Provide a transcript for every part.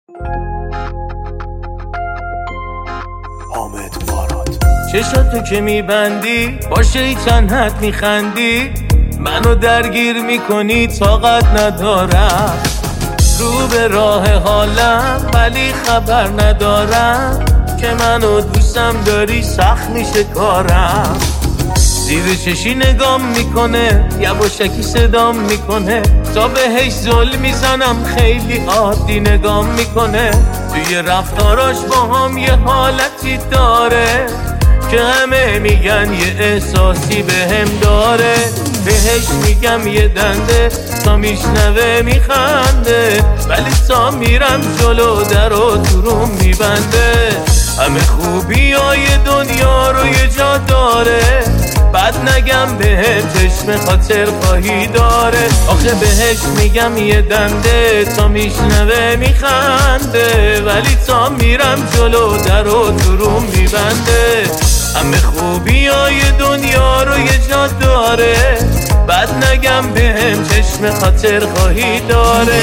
حامد باراد. چشاتو که میبندی با شیطنت میخندی، منو درگیر میکنی طاقت ندارم. رو به راه حالم ولی خبر ندارم که منو دوستم داری سخت میشه کارم. زیر چشی نگام میکنه یواشکی صدام میکنه، تا بهش زل میزنم خیلی عادی نگام میکنه. توی رفتاراش با هم یه حالتی داره که همه میگن یه احساسی بهم داره. بهش میگم یه دنده تا میشنوه میخنده، ولی تا میرم جلو در و دروم میبنده. همه خوبی های دنیا رو یه جا داره، بعد نگم بهم چشم خاطر خواهی داره. آخه بهش میگم یه دنده تا میشنوه میخنده، ولی تا میرم جلو در و دروم میبنده. همه خوبی های دنیا رو یه جا داره، بعد نگم بهم چشم خاطر خواهی داره.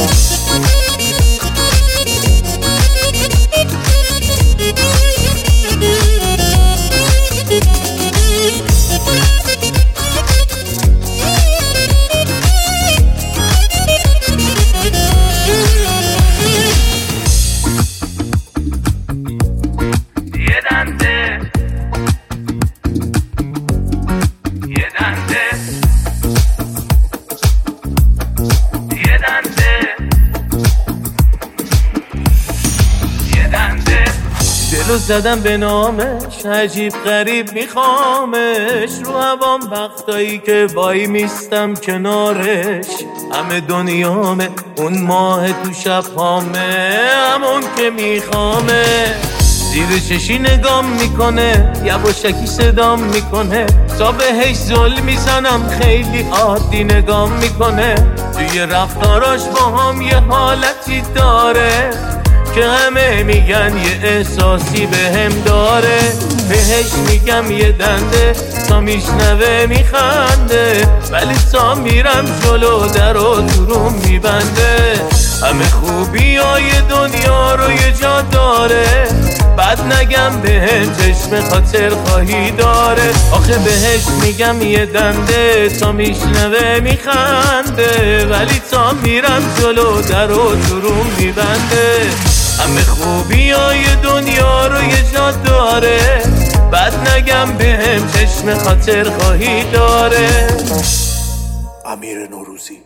دلو زدم به نامش، عجیب غریب میخوامش. رو هوام وقتایی که وای میستم کنارش، همه دنیامه اون ماه تو شب هامه، همون که میخوامه. زیر چشی نگام میکنه یواشکی صدام میکنه، تا بهش زل میزنم خیلی عادی نگام میکنه. توی رفتاراش با هم یه حالتی داره که همه میگن یه احساسی بهم داره. بهش میگم یه دنده تا میشنوه میخنده، ولی تا میرم جلو در و دروم میبنده. همه خوبی های دنیا رو یه جا داره، بعد نگم بهم چشم خاطر خواهی داره. آخه بهش میگم یه دنده تا میشنوه میخنده، ولی تا میرم جلو در و دروم میبنده. همه خوبی های دنیا رو یه جا داره، بعد نگم بهم چشم خاطر خواهی داره. امیر نوروزی.